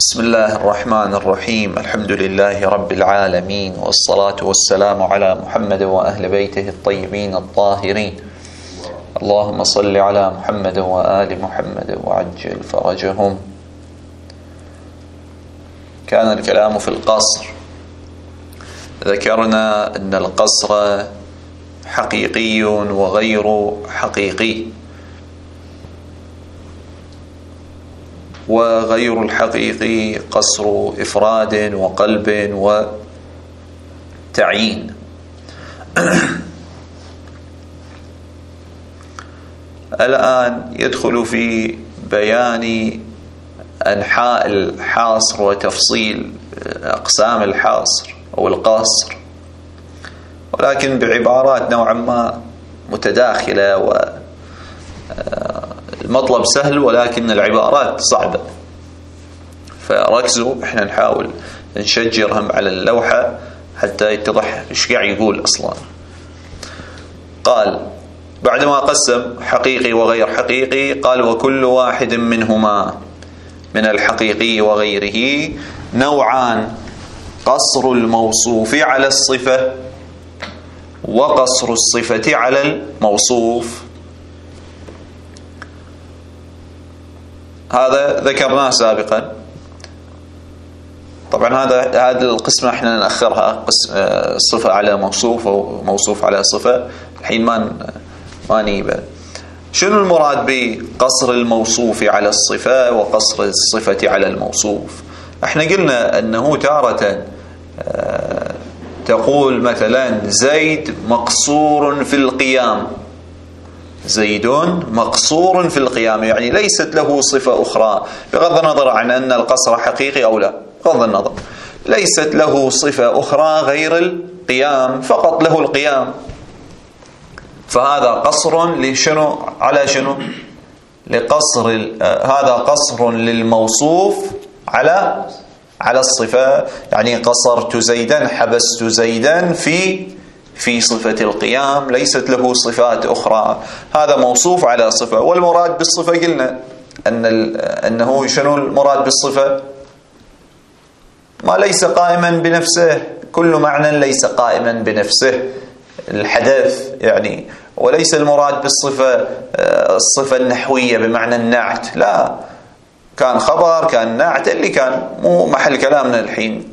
بسم الله الرحمن الرحيم. الحمد لله رب العالمين، والصلاة والسلام على محمد وأهل بيته الطيبين الطاهرين. اللهم صل على محمد وآل محمد وعجل فرجهم. كان الكلام في القصر. ذكرنا أن القصر حقيقي وغير حقيقي، وغير الحقيقي قصر إفراد وقلب وتعيين. الآن يدخل في بيان أنحاء الحاصر وتفصيل أقسام الحاصر أو القصر، ولكن بعبارات نوعا ما متداخلة، المطلب سهل ولكن العبارات صعبة، فركزوا. احنا نحاول نشجرهم على اللوحة حتى يتضح ايش قاعد يقول اصلا. قال بعدما قسم حقيقي وغير حقيقي، قال وكل واحد منهما من الحقيقي وغيره نوعان: قصر الموصوف على الصفة، وقصر الصفة على الموصوف. هذا ذكرناه سابقا. طبعا هذا القسمة احنا نأخرها، قسم الصفة على موصوف أو موصوف على صفة، الحين ما نيبه. شنو المراد بقصر الموصوف على الصفة وقصر الصفة على الموصوف؟ احنا قلنا أنه تارة تقول مثلا زيد مقصور في القيام، زيد مقصور في القيام، يعني ليست له صفة أخرى، بغض النظر عن أن القصر حقيقي أو لا، بغض النظر ليست له صفة أخرى غير القيام، فقط له القيام. فهذا قصر لشنو؟ على شنو؟ لقصر هذا قصر للموصوف على الصفة، يعني قصرت زيدا، حبست زيدا في صفة القيام، ليست له صفات أخرى، هذا موصوف على صفة. والمراد بالصفة قلنا أنه شنو المراد بالصفة؟ ما ليس قائما بنفسه، كل معنى ليس قائما بنفسه، الحدث يعني، وليس المراد بالصفة الصفة النحوية بمعنى النعت، لا، كان خبر كان نعت، اللي كان مو محل كلامنا الحين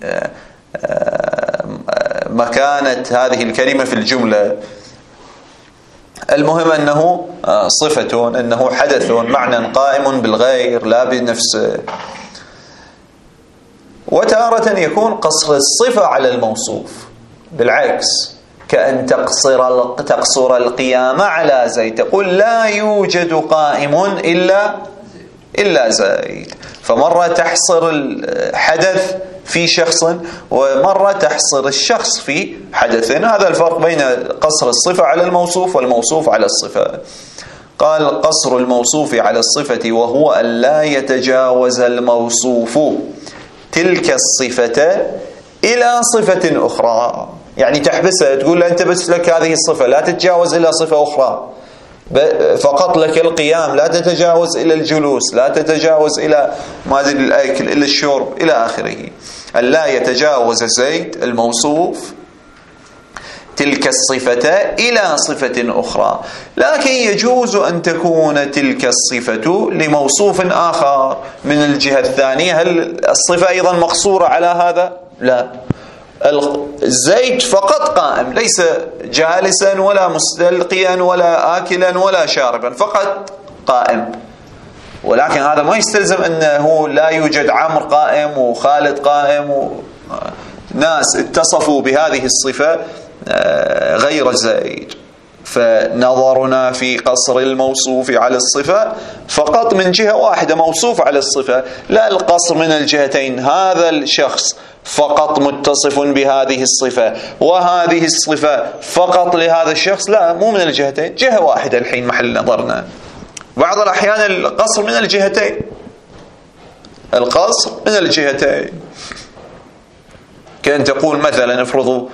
مكانة هذه الكلمة في الجملة. المهم أنه صفة، أنه حدث، معنى قائم بالغير لا بنفسه. وتارة يكون قصر الصفة على الموصوف بالعكس، كأن تقصر القيام على زيد، تقول لا يوجد قائم إلا زيد. فمرة تحصر الحدث في شخص، ومرة تحصر الشخص في حدث. هذا الفرق بين قصر الصفة على الموصوف والموصوف على الصفة. قال قصر الموصوف على الصفة وهو أن لا يتجاوز الموصوف تلك الصفة إلى صفة أخرى، يعني تحبسها، تقول له أنت بس لك هذه الصفة، لا تتجاوز إلى صفة أخرى، فقط لك القيام، لا تتجاوز إلى الجلوس، لا تتجاوز إلى مازل الأكل، إلى الشرب، إلى آخره. أن لا يتجاوز زيد الموصوف تلك الصفة إلى صفة أخرى، لكن يجوز أن تكون تلك الصفة لموصوف آخر من الجهة الثانية. هل الصفة أيضا مقصورة على هذا؟ لا، زيد فقط قائم، ليس جالسا ولا مستلقيا ولا آكلا ولا شاربا، فقط قائم. ولكن هذا ما يستلزم أنه لا يوجد عمرو قائم وخالد قائم، ناس اتصفوا بهذه الصفة غير زيد. فنظرنا في قصر الموصوف على الصفة فقط من جهة واحدة، موصوف على الصفة، لا القصر من الجهتين. هذا الشخص فقط متصف بهذه الصفة، وهذه الصفة فقط لهذا الشخص، لا، مو من الجهتين، جهة واحدة الحين محل نظرنا. بعض الأحيان القصر من الجهتين، القصر من الجهتين، كأن تقول مثلا افرضوا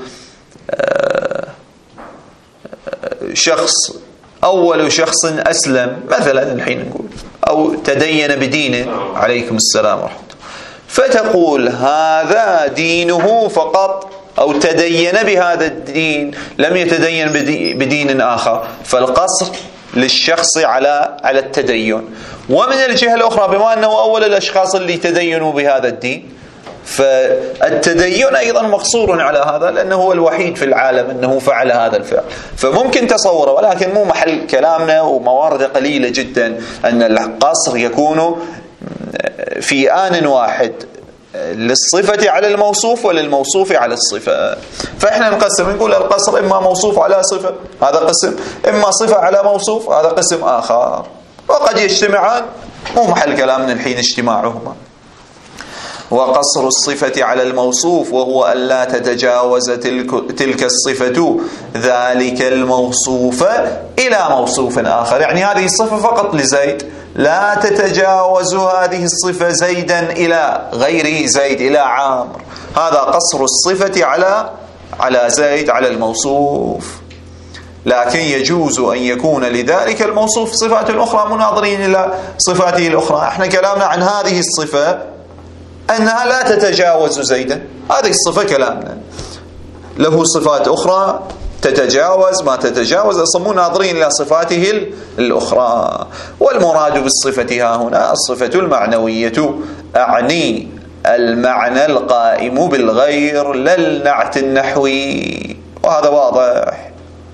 شخص أول شخص أسلم مثلا الحين نقول، أو تدين بدينه، عليكم السلام ورحمة الله، فتقول هذا دينه فقط، أو تدين بهذا الدين، لم يتدين بدين آخر، فالقصر للشخص على التدين. ومن الجهة الأخرى بما أنه أول الأشخاص اللي تدينوا بهذا الدين، فالتدين أيضا مقصور على هذا، لأنه هو الوحيد في العالم أنه فعل هذا الفعل، فممكن تصوره، ولكن مو محل كلامنا، وموارد قليلة جدا أن القصر يكون في آن واحد للصفة على الموصوف وللموصوف على الصفة. فإحنا نقسم، نقول القصر إما موصوف على صفة، هذا قسم، إما صفة على موصوف، هذا قسم آخر، وقد يجتمعان، مو محل كلامنا الحين اجتماعهما. وقصر الصفة على الموصوف وهو أن لا تتجاوز تلك الصفة ذلك الموصوف إلى موصوف آخر، يعني هذه الصفة فقط لزيد، لا تتجاوز هذه الصفة زيدا إلى غيره، زيد إلى عامر، هذا قصر الصفة على زيد على الموصوف. لكن يجوز أن يكون لذلك الموصوف صفات أخرى مناظرين إلى صفاته الأخرى. احنا كلامنا عن هذه الصفة أنها لا تتجاوز زيدا، هذه الصفة كلامنا. له صفات أخرى تتجاوز ما تتجاوز، أصلا ناظرين إلى صفاته الأخرى. والمراد بالصفة ها هنا الصفة المعنوية، أعني المعنى القائم بالغير لا النعت النحوي، وهذا واضح.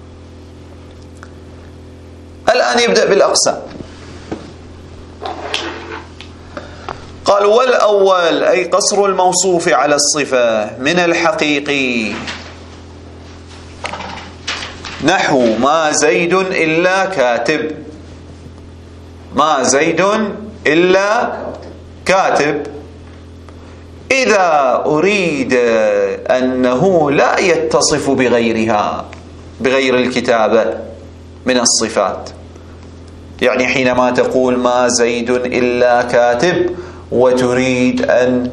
الآن يبدأ بالأقسام. قال والأول أي قصر الموصوف على الصفة من الحقيقي، نحو ما زيد إلا كاتب، ما زيد إلا كاتب، إذا أريد أنه لا يتصف بغيرها، بغير الكتابة من الصفات. يعني حينما تقول ما زيد إلا كاتب وتريد أن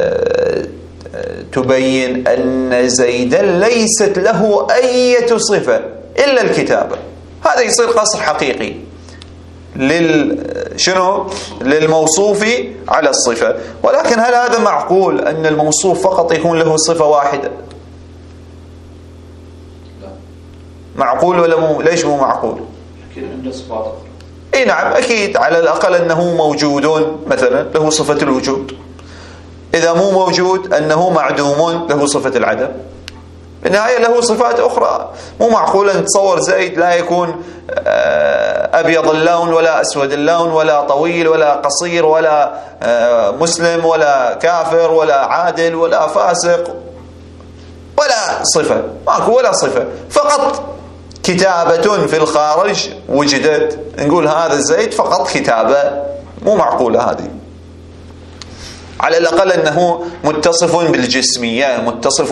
تبين أن زيدا ليست له أي صفة إلا الكتابة، هذا يصير قصر حقيقي للموصوف على الصفة. ولكن هل هذا معقول أن الموصوف فقط يكون له صفة واحدة؟ معقول ولا مو؟ ليش مو معقول؟ أكيد عنده صفات. اي نعم أكيد، على الأقل أنه موجود مثلا له صفة الوجود، إذا مو موجود أنه معدوم له صفة العدم، بالنهاية له صفات أخرى. مو معقول أن تصور زيد لا يكون أبيض اللون ولا أسود اللون ولا طويل ولا قصير ولا مسلم ولا كافر ولا عادل ولا فاسق ولا صفة، ماكو ولا صفة، فقط كتابة في الخارج وجدت، نقول هذا زيد فقط كتابة. مو معقولة هذه. على الأقل أنه متصف بالجسمية، متصف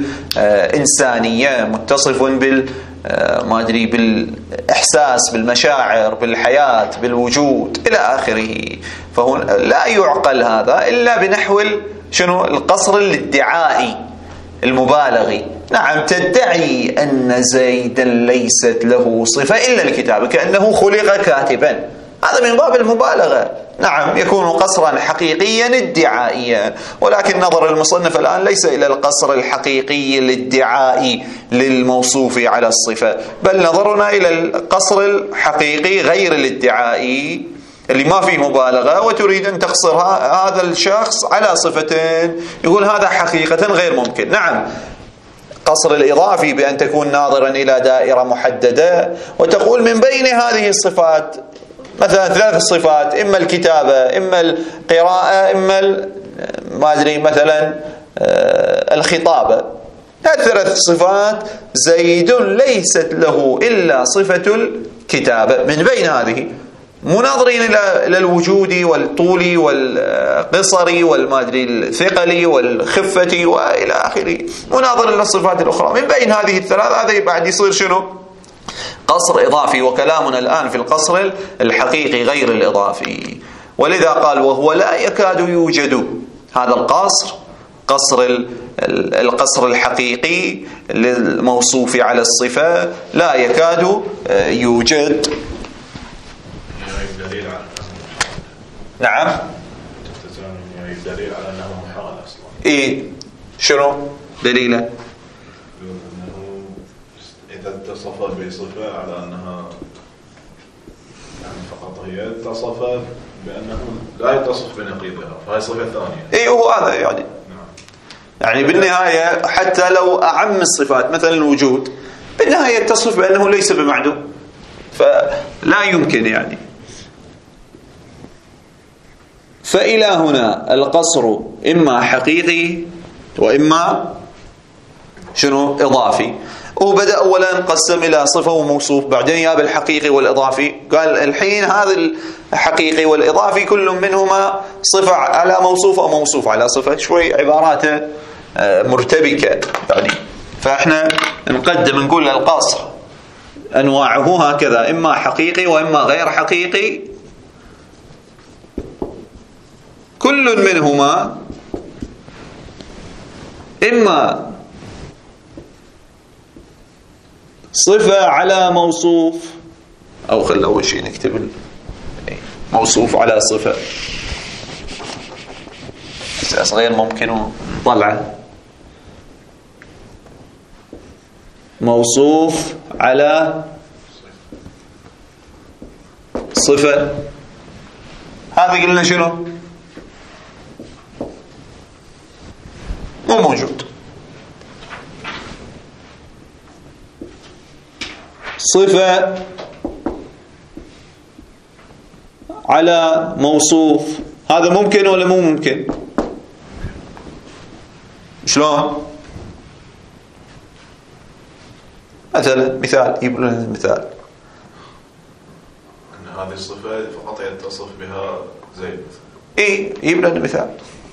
بالإنسانية، متصف ما أدري بالإحساس، بالمشاعر، بالحياة، بالوجود إلى آخره. فهو لا يعقل هذا إلا بنحو القصر الادعائي المبالغي. نعم تدعي أن زيدا ليست له صفة إلا الكتابة، كأنه خلق كاتبا، هذا من باب المبالغة. نعم يكون قصرا حقيقيا ادعائيا، ولكن نظر المصنف الآن ليس إلى القصر الحقيقي الادعائي للموصوف على الصفة، بل نظرنا إلى القصر الحقيقي غير الادعائي اللي ما فيه مبالغة، وتريد أن تقصر هذا الشخص على صفتين، يقول هذا حقيقة غير ممكن. نعم قصر الإضافي بأن تكون ناظرا إلى دائرة محددة وتقول من بين هذه الصفات مثلا 3 صفات، إما الكتابة، إما القراءة، إما ما أدري مثلا الخطابة، هذه 3 صفات زيد ليست له إلا صفة الكتابة. من بين هذه مناظرين إلى الوجود والطول والقصر والمادري الثقل والخفة وإلى آخره، مناظر إلى الصفات الأخرى. من بين هذه ال3 هذا بعد يصير قصر إضافي، وكلامنا الآن في القصر الحقيقي غير الإضافي. ولذا قال وهو لا يكاد يوجد، هذا القصر الحقيقي للموصوف على الصفة لا يكاد يوجد. نعم يعني الدليل على أنه محال أصلا. إيه شنو دليله؟ أنه إذا اتصف بصفة على أنها يعني فقط هي اتصف بأنه لا يتصف بنقيضها فهي صفة ثانية. إيه هو هذا يعني. يعني بالنهاية حتى لو أعم الصفات مثلا الوجود بالنهاية تصف بأنه ليس بمعدوم فلا يمكن يعني. فإلى هنا القصر إما حقيقي وإما شنو إضافي. وبدأ أولا قسم إلى صفة وموصوف بعدين ياب الحقيقي والإضافي قال الحين هذا الحقيقي والإضافي كل منهما صفة على موصوف أو موصوف على صفة. شوي عباراته مرتبكة يعني. فإحنا نقدم نقول القصر أنواعه هكذا إما حقيقي وإما غير حقيقي كل منهما إما صفة على موصوف أو خلنا أول شيء نكتب موصوف على صفة أساس غير ممكن طلعه موصوف على صفة. هذا قلنا شنو مو موجود. صفة على موصوف هذا ممكن ولا مو ممكن؟ شلون؟ مثلا مثال يجيب لنا المثال أن هذه الصفة فقط يتصف بها زيد. إيه يجيب لنا مثال.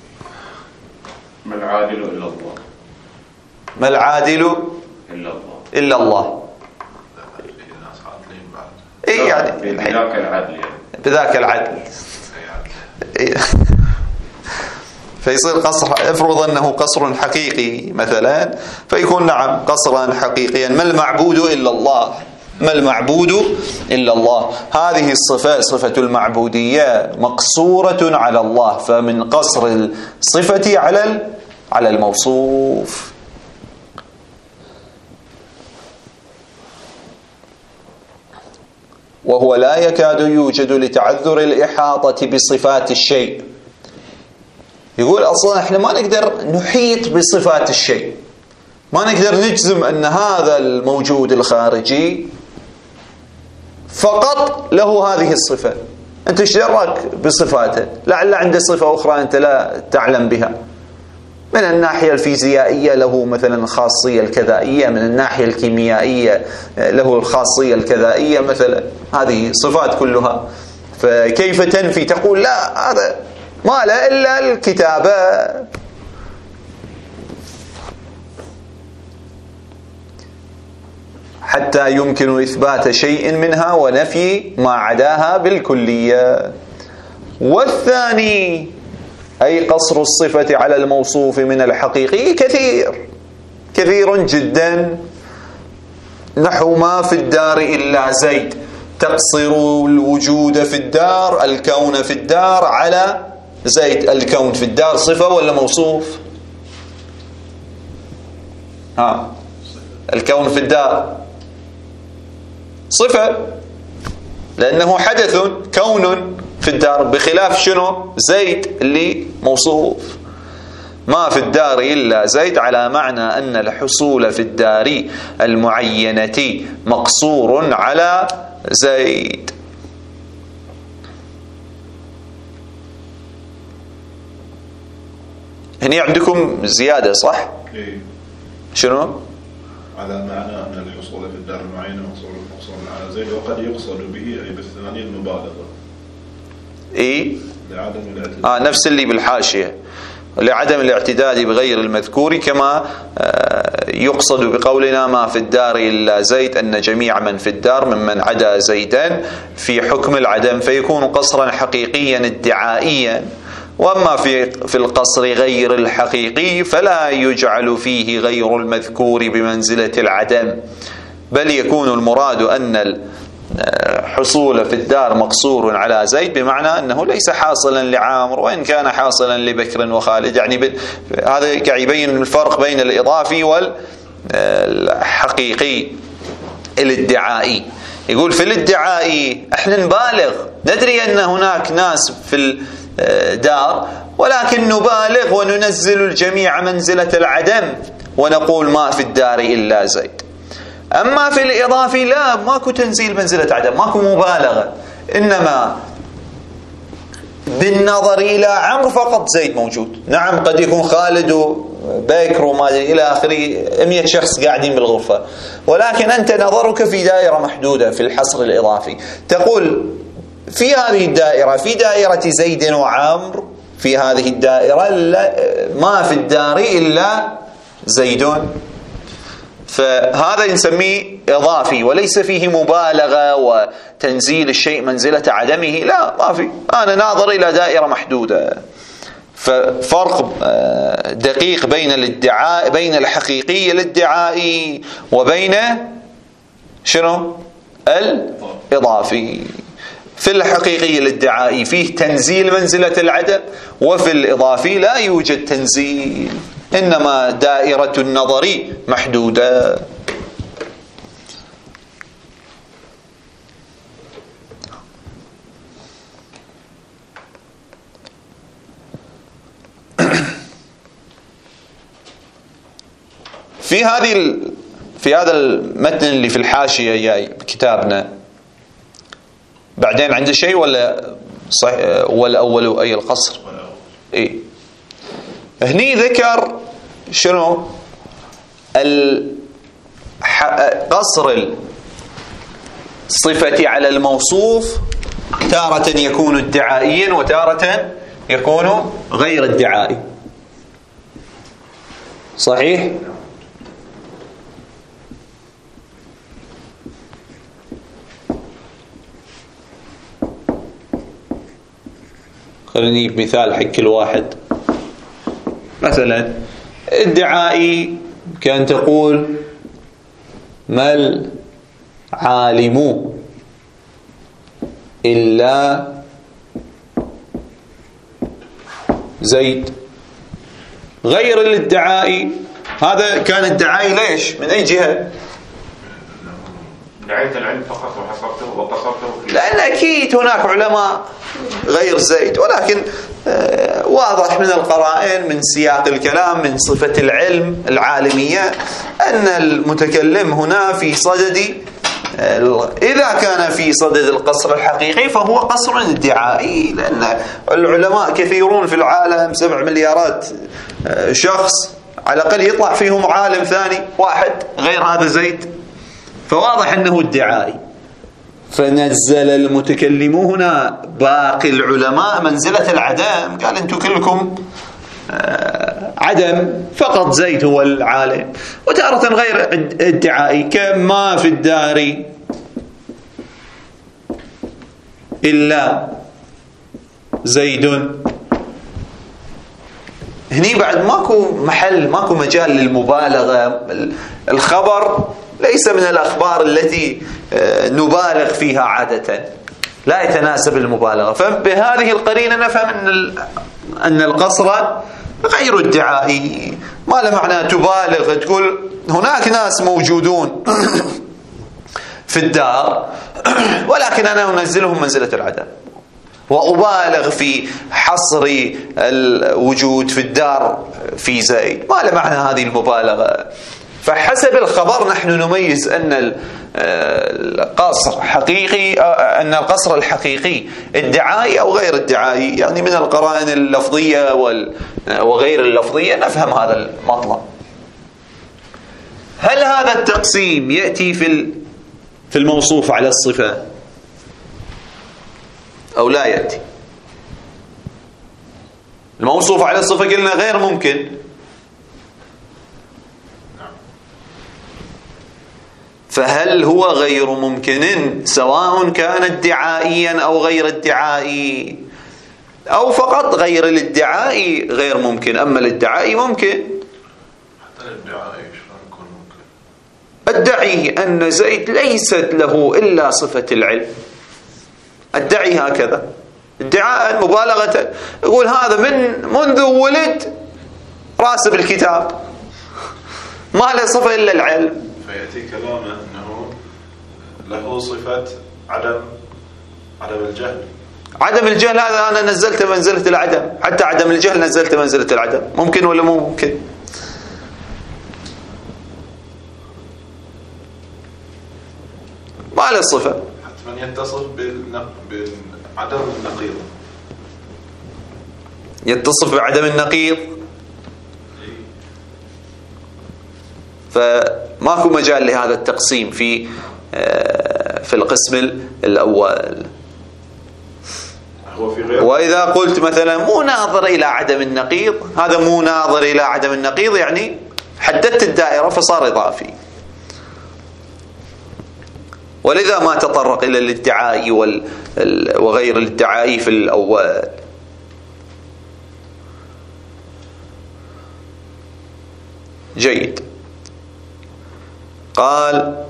ما العادل إلا الله. ما العادل إلا الله. إلا الله. إيه يعني بذاك العدل يعني. بذاك العدل. إيه. فيصير قصر. افرض أنه قصر حقيقي مثلا فيكون نعم قصرا حقيقيا. ما المعبود إلا الله. ما المعبود إلا الله. هذه الصفة صفة المعبودية مقصورة على الله فمن قصر الصفة على الموصوف. وهو لا يكاد يوجد لتعذر الإحاطة بصفات الشيء. يقول أصلا احنا ما نقدر نحيط بصفات الشيء ما نقدر نجزم أن هذا الموجود الخارجي فقط له هذه الصفة. أنت ايش دراك بصفاته؟ لعل عنده صفة أخرى أنت لا تعلم بها. من الناحية الفيزيائية له مثلا خاصية الكذائية من الناحية الكيميائية له الخاصية الكذائية مثلا. هذه صفات كلها فكيف تنفي تقول لا هذا ما لا إلا الكتابة. حتى يمكن إثبات شيء منها ونفي ما عداها بالكلية. والثاني أي قصر الصفة على الموصوف من الحقيقي كثير جدا. نحو ما في الدار إلا زيد. تقصر الوجود في الدار الكون في الدار على زيد. الكون في الدار صفة ولا موصوف؟ الكون في الدار صفة لأنه حدث كون في الدار بخلاف شنو زيد اللي موصوف. ما في الدار إلا زيد على معنى أن الحصول في الدار المعينة مقصور على زيد. هنا عندكم زيادة صح؟ إيه. شنو؟ على معنى أن الحصول في الدار المعينة مقصور على زيد وقد يقصد به أي بالثاني المبالغة. إيه؟ لعدم الاعتداد. نفس اللي بالحاشية لعدم الاعتداد بغير المذكور كما يقصد بقولنا ما في الدار إلا زيد أن جميع من في الدار ممن عدا زيدا في حكم العدم فيكون قصرا حقيقيا ادعائيا. وأما في القصر غير الحقيقي فلا يجعل فيه غير المذكور بمنزلة العدم بل يكون المراد أن حصوله في الدار مقصور على زيد بمعنى أنه ليس حاصلا لعامر وإن كان حاصلا لبكر وخالد. يعني هذا يبين الفرق بين الإضافي والحقيقي الادعائي. يقول في الادعائي احنا نبالغ، ندري أن هناك ناس في الدار ولكن نبالغ وننزل الجميع منزلة العدم ونقول ما في الدار إلا زيد. أما في الإضافي لا، ماكو تنزيل منزلة عدم، ماكو مبالغة، إنما بالنظر إلى عمرو فقط زيد موجود. نعم قد يكون خالد وبكر وما إلى آخره 100 شخص قاعدين بالغرفة، ولكن أنت نظرك في دائرة محدودة في الحصر الإضافي، تقول في هذه الدائرة، في دائرة زيد وعمرو، في هذه الدائرة ما في الدار إلا زيدون. فهذا نسميه إضافي وليس فيه مبالغة وتنزيل الشيء منزلة عدمه، لا ما في، أنا ناظر إلى دائرة محدودة. ففرق دقيق بين الادعاء، بين الحقيقي الادعائي وبين شنو الإضافي. في الحقيقي الادعائي فيه تنزيل منزلة العدم، وفي الإضافي لا يوجد تنزيل، إنما دائرة النظر محدودة. في هذا المتن اللي في الحاشية جاي بكتابنا بعدين عنده شيء ولا صحيح والأول أي القصر؟ إيه هني ذكر شنو قصر الصفة على الموصوف، تارة يكون ادعائيا وتارة يكون غير ادعائي، صحيح؟ خليني بمثال حق كل واحد. مثلا ادعائي كان تقول ما العالم إلا زيد. غير الادعائي هذا كان ادعائي ليش؟ من أي جهة؟ دعيت العلم فقط وحصرته وقصرته، لأن أكيد هناك علماء غير زيد، ولكن واضح من القرائن من سياق الكلام من صفة العلم العالمية أن المتكلم هنا في صدد، إذا كان في صدد القصر الحقيقي فهو قصر ادعائي، لأن العلماء كثيرون في العالم 7 مليارات شخص، على الأقل يطلع فيهم عالم ثاني واحد غير هذا زيد، فواضح أنه ادعائي. فنزل المتكلم هنا باقي العلماء منزلة العدم، قال أنتم كلكم عدم، فقط زيد هو العالم. وتارة غير ادعائي كما في الدار إلا زيد. هني بعد ماكو محل، ماكو مجال للمبالغة. الخبر ليس من الأخبار التي نبالغ فيها عادة، لا يتناسب المبالغة. فبهذه القرينة نفهم أن القصر غير ادعائي، ما له معنى تبالغ تقول هناك ناس موجودون في الدار ولكن أنا أنزلهم منزلة العدم، وأبالغ في حصر الوجود في الدار في زيد، ما له معنى هذه المبالغة. فحسب الخبر نحن نميز أن القصر حقيقي، أن القصر الحقيقي ادعائي أو غير ادعائي، يعني من القرائن اللفظية وغير اللفظية نفهم هذا المطلب. هل هذا التقسيم يأتي في الموصوف على الصفة أو لا يأتي؟ الموصوف على الصفة قلنا غير ممكن، فهل هو غير ممكن سواء كان ادعائيا أو غير ادعائي، أو فقط غير الادعائي غير ممكن، أما الادعائي ممكن؟ حتى الادعائي شلون يكون ممكن؟ أدعي أن زيد ليست له إلا صفة العلم، أدعي هكذا ادعاء مبالغة، يقول هذا منذ ولد راسب الكتاب ما له صفة إلا العلم. فيأتي كلامه أنه له صفة عدم الجهل. عدم الجهل هذا أنا نزلت منزلة العدم، حتى عدم الجهل نزلت منزلة العدم، ممكن ولا مو ممكن؟ ما له صفة، حتما يتصف بعدم النقيض، يتصف بعدم النقيض، فماكو مجال لهذا التقسيم في القسم الأول. وإذا قلت مثلا مو ناظر إلى عدم النقيض، هذا مو ناظر إلى عدم النقيض يعني حددت الدائرة فصار إضافي، ولذا ما تطرق إلى الادعاء وغير الادعاء في الأول. جيد. قال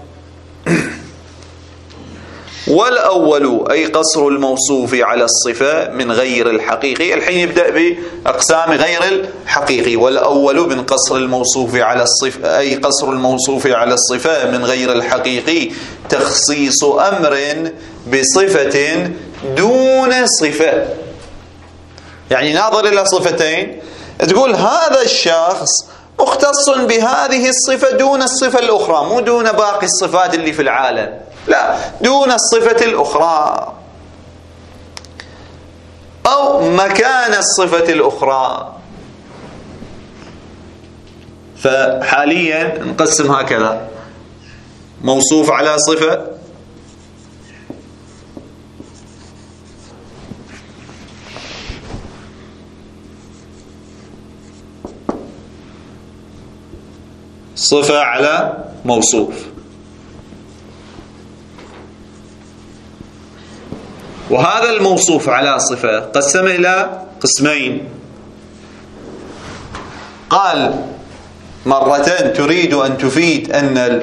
والأول أي قصر الموصوف على الصفة من غير الحقيقي. الحين يبدأ بأقسام غير الحقيقي. والأول من قصر الموصوف على الصفة أي قصر الموصوف على الصفة من غير الحقيقي تخصيص أمر بصفة دون صفة. يعني ناظر إلى صفتين، تقول هذا الشخص مختص بهذه الصفة دون الصفة الأخرى، مو دون باقي الصفات اللي في العالم، لا، دون الصفة الأخرى أو مكان الصفة الأخرى. فحاليا نقسم هكذا: موصوف على صفة، صفة على موصوف. وهذا الموصوف على صفة قسم إلى قسمين. قال مرة تريد أن تفيد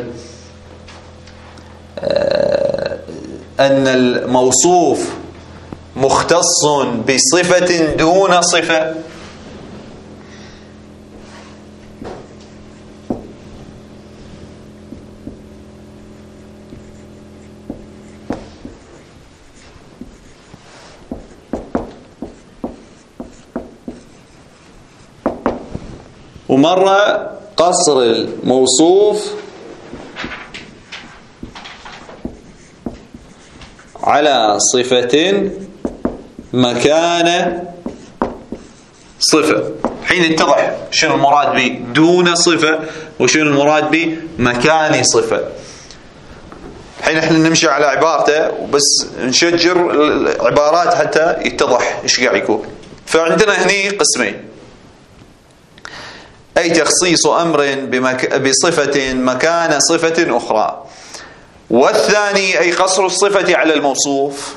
أن الموصوف مختص بصفة دون صفة، ومرة قصر الموصوف على صفة مكان صفة. حين اتضح شنو المراد بدون صفة وشنو المراد بمكان صفة. حين احنا نمشي على عبارته وبس نشجر العبارات حتى يتضح ايش قاعد يقول. فعندنا هني قسمين: أي تخصيص أمر بصفة مكان صفة أخرى، والثاني أي قصر الصفة على الموصوف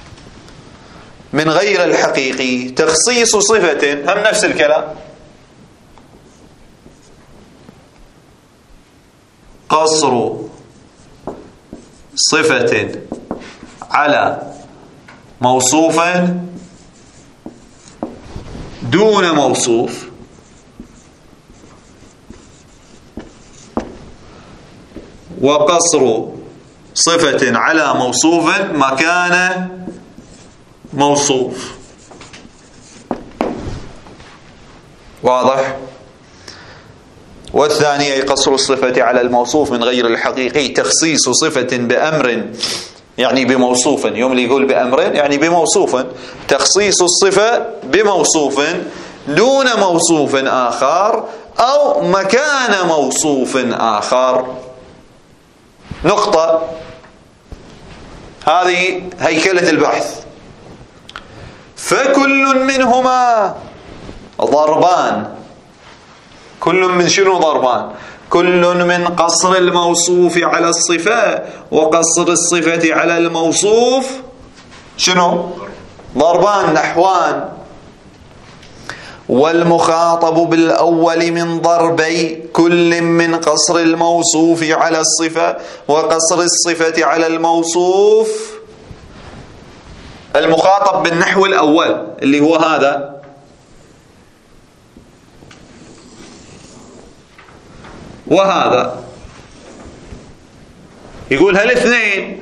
من غير الحقيقي تخصيص صفة، هم نفس الكلام، قصر صفة على موصوف دون موصوف، وقصر صفة على موصوف مكان موصوف. واضح؟ والثاني أي قصر الصفة على الموصوف من غير الحقيقي تخصيص صفة بأمر، يعني بموصوف، يوم اللي يقول بأمر يعني بموصوف، تخصيص الصفة بموصوف دون موصوف آخر أو مكان موصوف آخر. نقطة. هذه هيكلة البحث. فكل منهما ضربان. كل من شنو ضربان؟ كل من قصر الموصوف على الصفة وقصر الصفة على الموصوف شنو؟ ضربان، نحوان. والمخاطب بالأول من ضربي كل من قصر الموصوف على الصفة وقصر الصفة على الموصوف. المخاطب بالنحو الأول اللي هو هذا، وهذا، يقول هالاثنين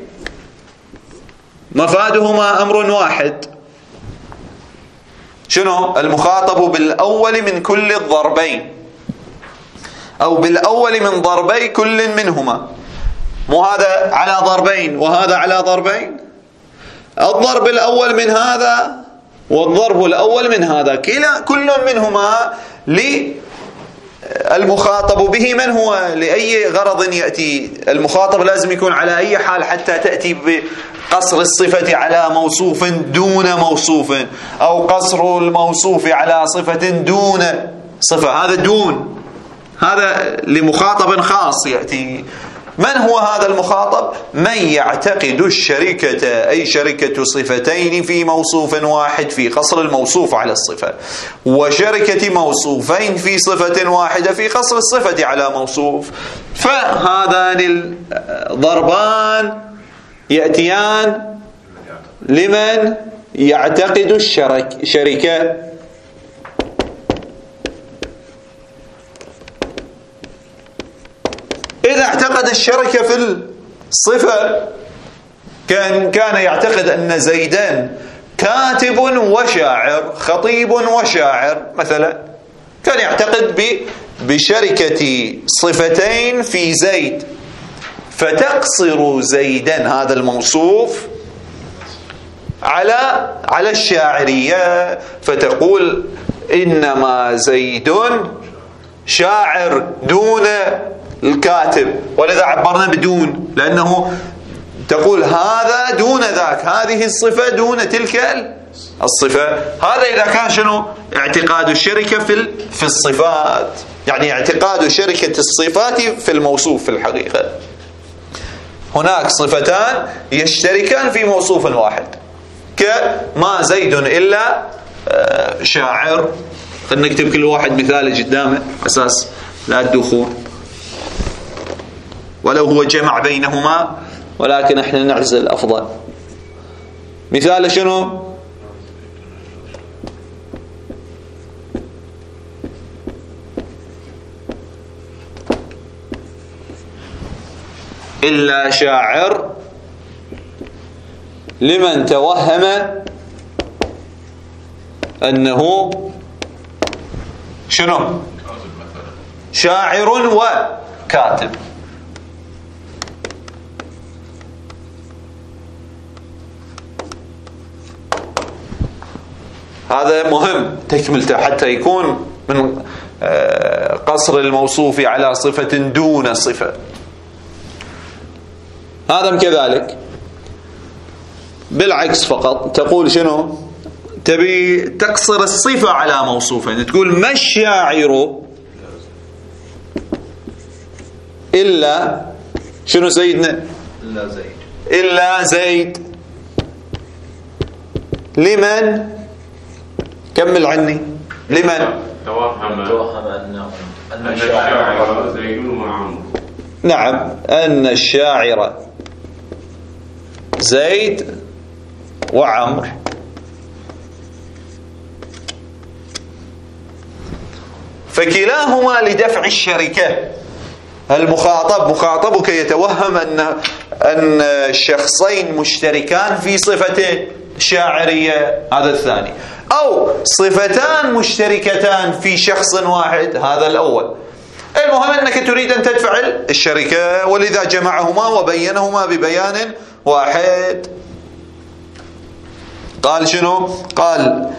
مفادهما أمر واحد. شنو؟ المخاطب بالأول من كل الضربين، أو بالأول من ضربي كل منهما. مو هذا على ضربين وهذا على ضربين؟ الضرب الأول من هذا والضرب الأول من هذا، كل منهما للمخاطب به من هو، لأي غرض يأتي. المخاطب لازم يكون على أي حال حتى تأتي بقصر الصفة على موصوف دون موصوف، أو قصر الموصوف على صفة دون صفة. هذا دون، هذا لمخاطب خاص يأتي. من هو هذا المخاطب؟ من يعتقد الشركة، أي شركة صفتين في موصوف واحد في قصر الموصوف على الصفة، وشركة موصوفين في صفة واحدة في قصر الصفة على موصوف. فهذان الضربان يأتيان لمن يعتقد الشركة. إذا اعتقد الشركة في الصفة كان يعتقد أن زيدان كاتب وشاعر، خطيب وشاعر مثلا، كان يعتقد بشركة صفتين في زيد، فتقصر زيدان هذا الموصوف على الشاعرية، فتقول إنما زيد شاعر دون الكاتب، ولذا عبرنا بدون، لأنه تقول هذا دون ذاك، هذه الصفة دون تلك الصفة. هذا إذا كان شنو؟ اعتقاد الشركة في الصفات، يعني اعتقاد شركة الصفات في الموصوف. في الحقيقة هناك صفتان يشتركان في موصوف واحد، كما زيد إلا شاعر. خلينا نكتب كل واحد مثال قدامه أساس لا الدخول، ولو هو جمع بينهما، ولكن احنا نعزل أفضل. مثال شنو؟ إلا شاعر لمن توهم أنه شنو؟ شاعر وكاتب. هذا مهم تكملته حتى يكون من قصر الموصوف على صفة دون صفة. هذا كذلك بالعكس فقط، تقول شنو؟ تبي تقصر الصفة على موصوفين، تقول ما الشاعر إلا شنو سيدنا؟ إلا زيد لمن؟ كمل عني. لمن؟ توهم أن الشاعر زيد وعمرو. نعم، أن الشاعر زيد وعمر. فكلاهما لدفع الشركة. مخاطبك يتوهم أن الشخصين مشتركان في صفة شاعرية، هذا الثاني، أو صفتان مشتركتان في شخص واحد، هذا الأول. المهم أنك تريد أن تدفع الشركة، ولذا جمعهما وبينهما ببيان واحد. قال شنو؟ قال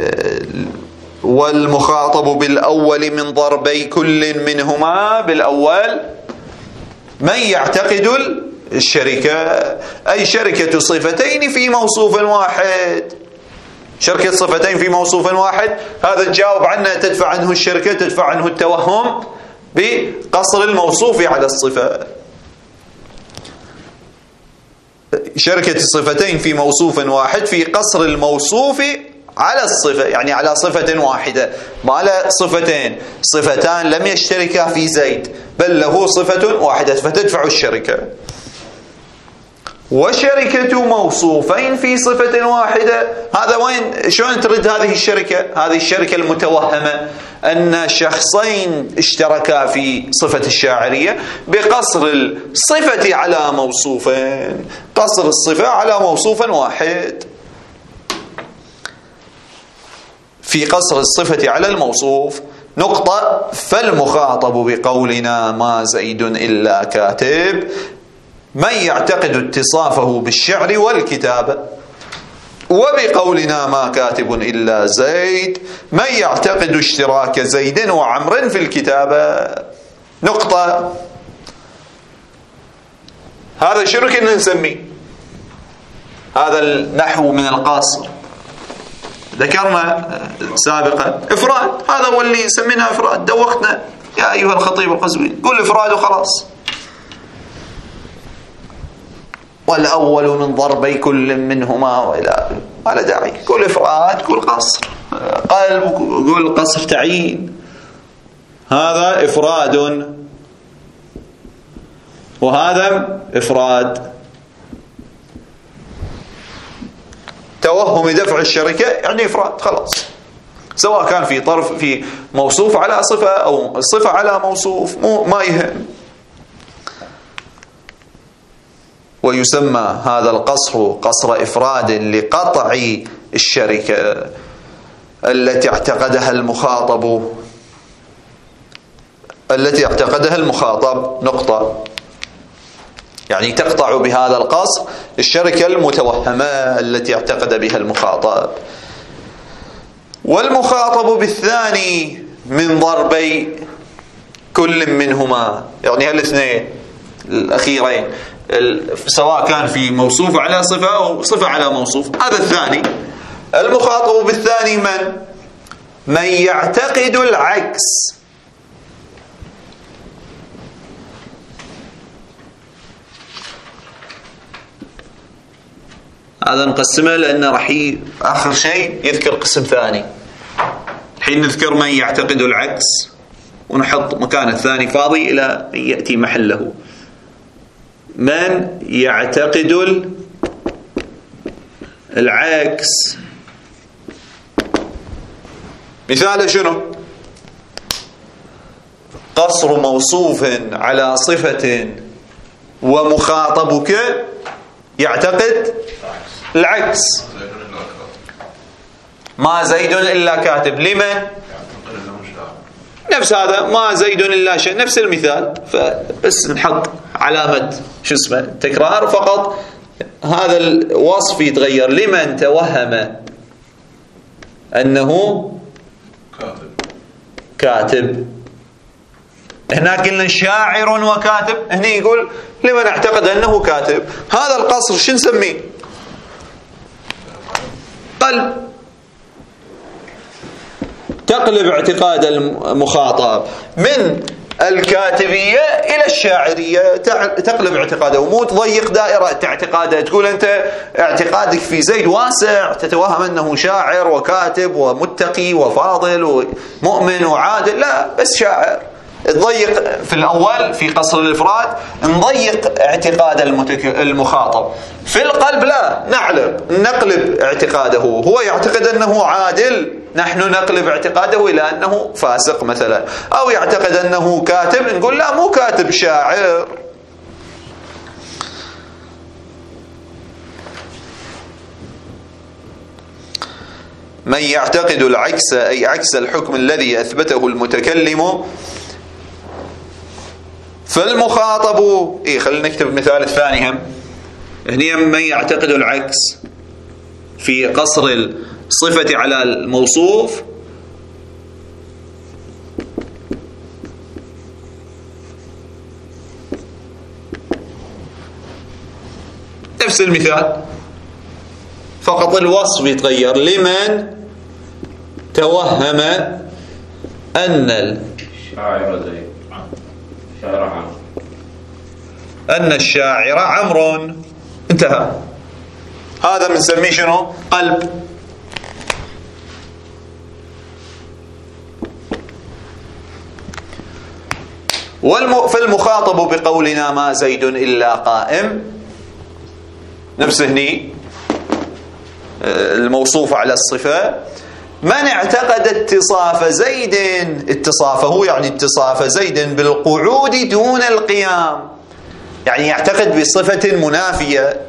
والمخاطب بالأول من ضربي كل منهما. بالأول من يعتقد الشركة، أي شركة صفتين في موصوف واحد. شركة صفتين في موصوف واحد، هذا تجاوب عنه، تدفع عنه الشركة، تدفع عنه التوهم بقصر الموصوف على الصفة. شركة الصفتين في موصوف واحد في قصر الموصوف على الصفة، يعني على صفة واحدة، ما له صفتين، صفتان لم يشتركا في زيد بل له صفة واحدة فتدفع الشركة. وشركة موصوفين في صفة واحدة، هذا وين شلون ترد هذه الشركة؟ هذه الشركة المتوهمة أن شخصين اشتركا في صفة الشاعرية بقصر الصفة على موصوفين، قصر الصفة على موصوف واحد، في قصر الصفة على الموصوف. نقطة. فالمخاطب بقولنا ما زيد إلا كاتب من يعتقد اتصافه بالشعر والكتابة، وبقولنا ما كاتب إلا زيد من يعتقد اشتراك زيد وعمر في الكتابة. نقطة. هذا شنو كنا نسميه؟ هذا النحو من القاصر ذكرنا سابقا إفراد، هذا هو اللي سميناه إفراد. دوختنا يا أيها الخطيب القزويني قل إفراد وخلاص. والأول من ضربي كل منهما وإلى ما لا داعي، قل إفراد قل قصر، قلب قل قصر تعيين. هذا إفراد وهذا إفراد. توهم دفع الشركة يعني إفراد خلاص، سواء كان في طرف في موصوف على صفة أو صفة على موصوف ما يهم. ويسمى هذا القصر قصر إفراد لقطع الشركة التي اعتقدها المخاطب. نقطة. يعني تقطع بهذا القصر الشركة المتوهمة التي اعتقد بها المخاطب. والمخاطب بالثاني من ضربي كل منهما، يعني هالاثنين الأخيرين سواء كان في موصوف على صفة أو صفة على موصوف، هذا الثاني. المخاطب بالثاني من يعتقد العكس. هذا نقسمه لأن راح آخر شيء يذكر قسم ثاني. الحين نذكر من يعتقد العكس ونحط مكان الثاني فاضي إلى أن يأتي محله. من يعتقد العكس مثاله شنو؟ قصر موصوف على صفة ومخاطبك يعتقد العكس. ما زيد إلا كاتب لمن؟ نفس هذا ما زيد إلا شيء، نفس المثال، فبس نحط علامة شو اسمه تكرار فقط. هذا الوصف يتغير لمن توهم أنه كاتب. هناك قلنا شاعر وكاتب، هنا يقول لمن اعتقد أنه كاتب. هذا القصر شو نسميه؟ قلب. تقلب اعتقاد المخاطب من الكاتبية إلى الشاعرية، تقلب اعتقاده، ومو تضيق دائرة اعتقاده، تقول أنت اعتقادك في زيد واسع، تتوهم أنه شاعر وكاتب ومتقي وفاضل ومؤمن وعادل، لا بس شاعر. تضيق في الأول في قصر الإفراد، نضيق اعتقاد المخاطب. في القلب لا، نقلب اعتقاده، هو يعتقد أنه عادل، نحن نقلب اعتقاده إلى أنه فاسق مثلا، أو يعتقد أنه كاتب نقول لا مو كاتب شاعر. من يعتقد العكس أي عكس الحكم الذي أثبته المتكلم فالمخاطب. خلينا نكتب مثال الثاني هم. هنا من يعتقد العكس في قصر الصفة على الموصوف نفس المثال، فقط الوصف يتغير. لمن توهم أن الشاعر عمرو، انتهى. هذا بنسميه شنو؟ قلب. فالمخاطب بقولنا ما زيد إلا قائم، نفس هني الموصوف على الصفة. من اعتقد اتصاف زيد، اتصافه يعني اتصاف زيد بالقعود دون القيام، يعني يعتقد بصفة منافية،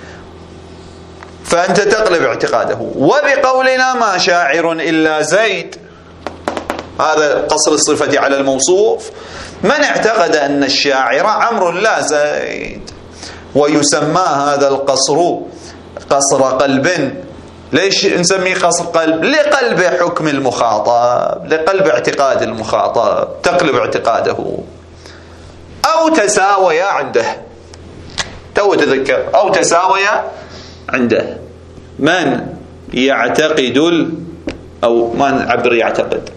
فأنت تقلب اعتقاده. وبقولنا ما شاعر إلا زيد، هذا قصر الصفة على الموصوف. من اعتقد أن الشاعر عمرو لا زيد، ويسمى هذا القصر قصر قلب. ليش نسميه قصر قلب؟ لقلب حكم المخاطب، لقلب اعتقاد المخاطب، تقلب اعتقاده. أو تساوي عنده، تو تذكر، أو تساوي عنده. من يعتقد أو ما نعبر يعتقد،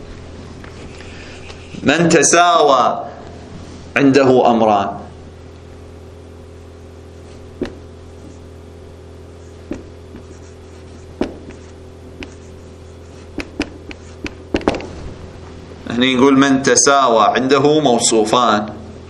من تساوى عنده أمران، هني نقول من تساوى عنده موصوفان.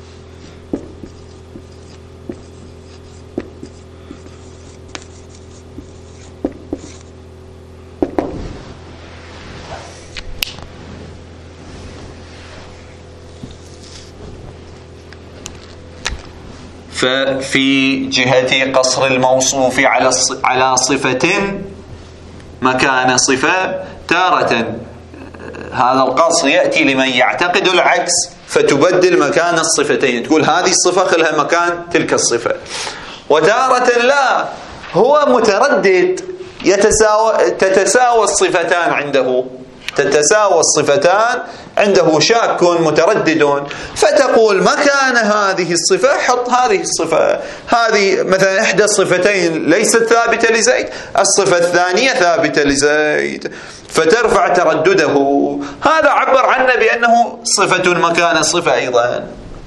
ففي جهة قصر الموصوف على صفة مكان صفة، تارة هذا القصر يأتي لمن يعتقد العكس فتبدل مكان الصفتين، تقول هذه الصفة خلها مكان تلك الصفة. وتارة لا، هو متردد، تتساوى الصفتان عنده، تتساوى الصفتان عنده، شاك متردد، فتقول مكان هذه الصفة حط هذه الصفة. هذه مثلا إحدى الصفتين ليست ثابتة لزيد، الصفة الثانية ثابتة لزيد، فترفع تردده. هذا عبر عنه بأنه صفة مكان الصفة أيضا،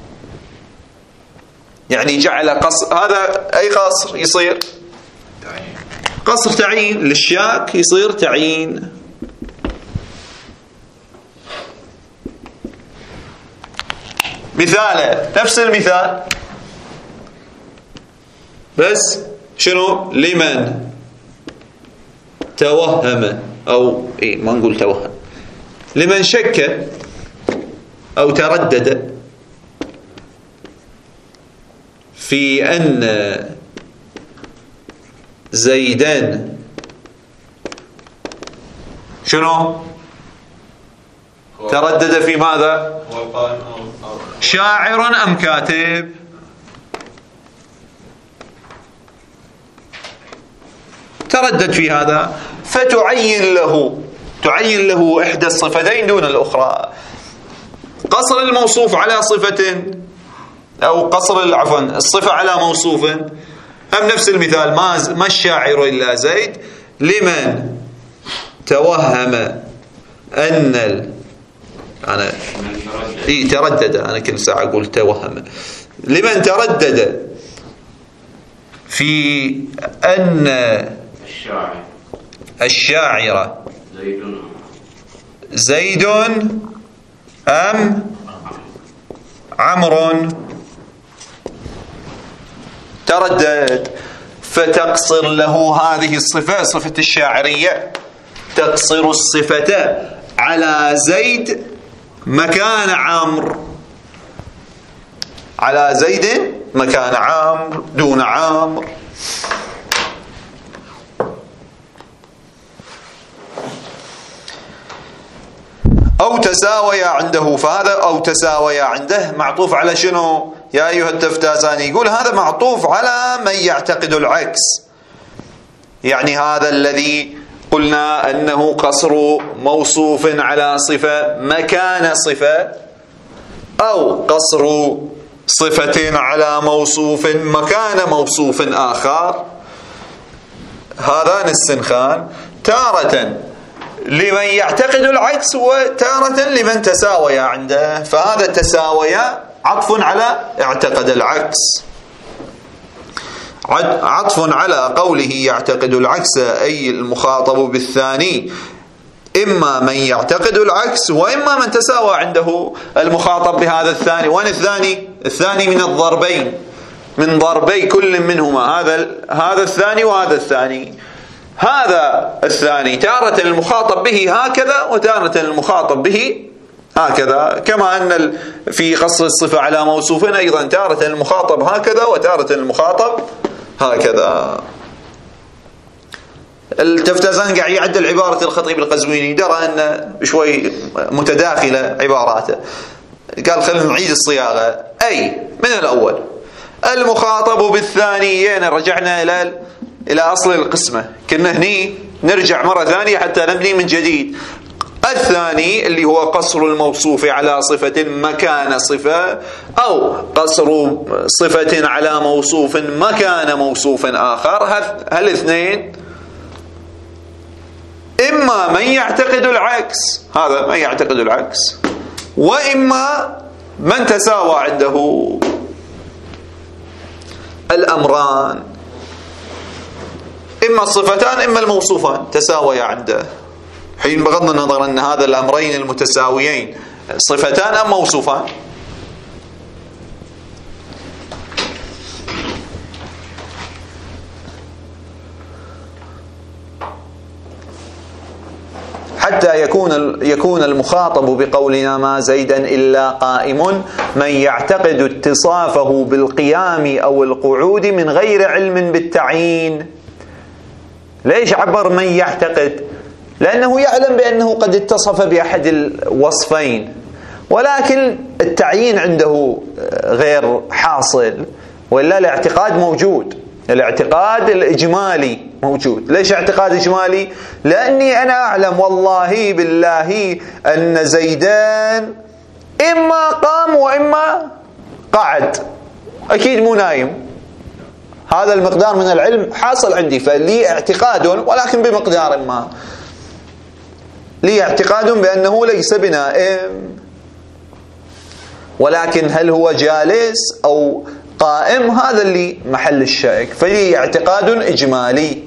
يعني جعل قصر. هذا أي قصر يصير قصر تعيين، للشاك يصير تعيين. مثاله نفس المثال، بس شنو؟ لمن توهم، أو ما نقول توهم، لمن شك أو تردد في أن زيدا شنو؟ تردد في ماذا؟ شاعر أم كاتب؟ تردد في هذا، فتعين له إحدى الصفتين دون الأخرى. قصر الموصوف على صفة، أو قصر عفوا الصفة على موصوف، أم نفس المثال ما الشاعر إلا زيد، لمن توهم أن أنا تردد، أنا كل ساعة أقول توهم، لمن تردد في أن الشاعر زيد أم عمرو، تردد، فتقصر له هذه الصفة، صفة الشاعرية، تقصر الصفة على زيد مكان عمرو، على زيد مكان عمرو دون عمرو. أو تساوي عنده، فهذا أو تساوي عنده معطوف على شنو يا أيها التفتازاني؟ يقول هذا معطوف على من يعتقد العكس، يعني هذا الذي قلنا أنه قصر موصوف على صفة مكان صفة، أو قصر صفة على موصوف مكان موصوف آخر، هذان السنخان تارة لمن يعتقد العكس وتارة لمن تساوي عنده. فهذا تساوي عطف على اعتقد العكس، عطف على قوله يعتقد العكس، أي المخاطب بالثاني إما من يعتقد العكس وإما من تساوى عنده المخاطب بهذا الثاني. وين الثاني؟ الثاني من الضربين، من ضربي كل منهما، هذا الثاني وهذا الثاني. هذا الثاني تارة المخاطب به هكذا وتارة المخاطب به هكذا، كما أن في قصر الصفة على موصوف أيضا تارة المخاطب هكذا وتارة المخاطب هكذا. التفتزان قاعد يعدل عبارة الخطيب القزويني، درى أن شوي متداخلة عباراته، قال خلينا نعيد الصياغة. أي من الأول المخاطب بالثاني، رجعنا إلى أصل القسمة، كنا هني نرجع مرة ثانية حتى نبني من جديد. الثاني اللي هو قصر الموصوف على صفة مكان صفة، أو قصر صفة على موصوف مكان موصوف آخر. هالاثنين إما من يعتقد العكس، هذا من يعتقد العكس، وإما من تساوى عنده الأمران، إما الصفتان إما الموصوفان تساويا عنده. حين بغض النظر أن هذا الأمرين المتساويين صفتان أم موصوفان. حتى يكون المخاطب بقولنا ما زيدا إلا قائم من يعتقد اتصافه بالقيام أو القعود من غير علم بالتعيين. ليش عبر من يعتقد؟ لأنه يعلم بأنه قد اتصف بأحد الوصفين، ولكن التعيين عنده غير حاصل، وإلا الاعتقاد موجود، الاعتقاد الإجمالي موجود. ليش اعتقاد إجمالي؟ لأني أنا أعلم والله بالله أن زيدان إما قام وإما قعد، أكيد مو نايم. هذا المقدار من العلم حاصل عندي، فلي اعتقاد ولكن بمقدار ما، لي اعتقاد بأنه ليس بنائم، ولكن هل هو جالس أو قائم هذا اللي محل الشك، فلي اعتقاد إجمالي.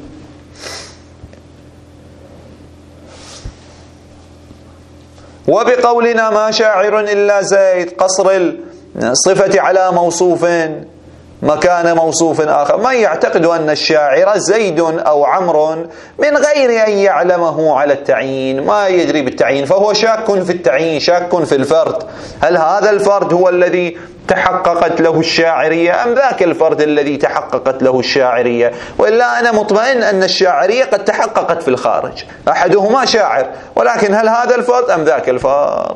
وبقولنا ما شاعر إلا زيد قصر الصفة على موصوف مكان موصوف آخر، من يعتقد أن الشاعر زيد أو عمرو من غير أن يعلمه على التعيين، ما يدري بالتعيين، فهو شاك في التعيين، شاك في الفرد. هل هذا الفرد هو الذي تحققت له الشاعرية أم ذاك الفرد الذي تحققت له الشاعرية؟ وإلا أنا مطمئن أن الشاعرية قد تحققت في الخارج، أحدهما شاعر، ولكن هل هذا الفرد أم ذاك الفرد؟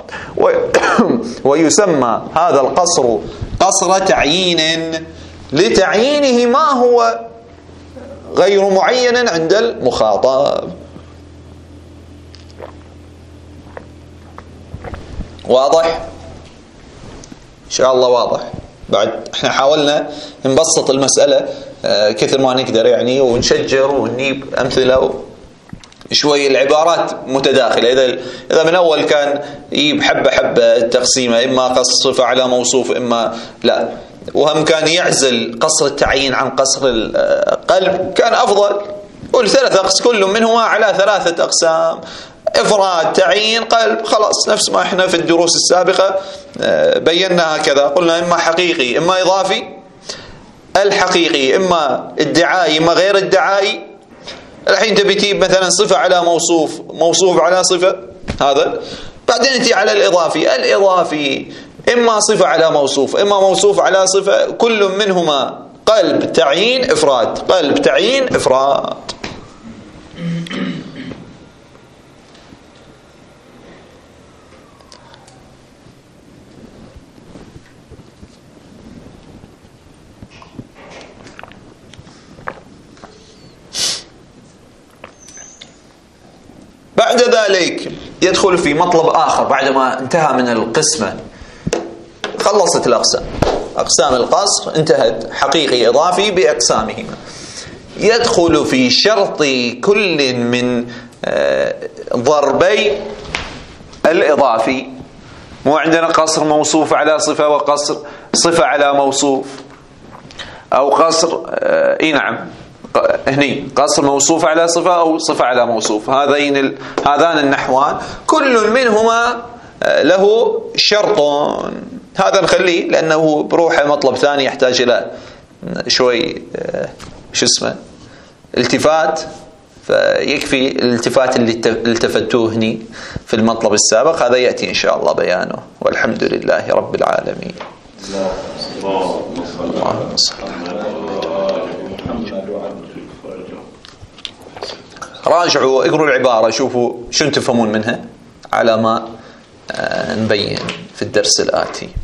ويسمى هذا القصر قصر تعيين لتعيينه ما هو غير معين عند المخاطب. واضح؟ إن شاء الله واضح. بعد احنا حاولنا نبسط المسألة كثر ما نقدر يعني، ونشجر ونجيب أمثلة، شوي العبارات متداخلة. إذا من أول كان يجيب حبة حبة التقسيمة، إما قصر صفة على موصوف إما لا، وهم كان يعزل قصر التعيين عن قصر القلب، كان أفضل. والثلاث أقسام كل منهما على 3 أقسام: إفراد، تعيين، قلب. خلاص نفس ما احنا في الدروس السابقة بينا هكذا، قلنا إما حقيقي إما إضافي. الحقيقي إما ادعائي إما غير ادعائي. الحين تبي تجيب مثلا صفة على موصوف، موصوف على صفة، هذا. بعدين انت على الإضافي إما صفة على موصوف إما موصوف على صفة، كل منهما قلب تعيين إفراد، قلب تعيين إفراد. بعد ذلك يدخل في مطلب آخر بعدما انتهى من القسمة، خلصت الأقسام، أقسام القصر انتهت، حقيقي إضافي بأقسامهما. يدخل في شرط كل من ضربي الإضافي. مو عندنا قصر موصوف على صفة وقصر صفة على موصوف، أو قصر نعم، هني قصر موصوف على صفة أو صفة على موصوف، هذان النحوان كل منهما له شرط، هذا نخليه لأنه بروحه مطلب ثاني يحتاج إلى شوي التفات، فيكفي الالتفات اللي التفتوه هني في المطلب السابق، هذا يأتي إن شاء الله بيانه. والحمد لله رب العالمين. اللهم صل على راجعوا اقروا العبارة، شوفوا شو تفهمون منها على ما نبين في الدرس الآتي.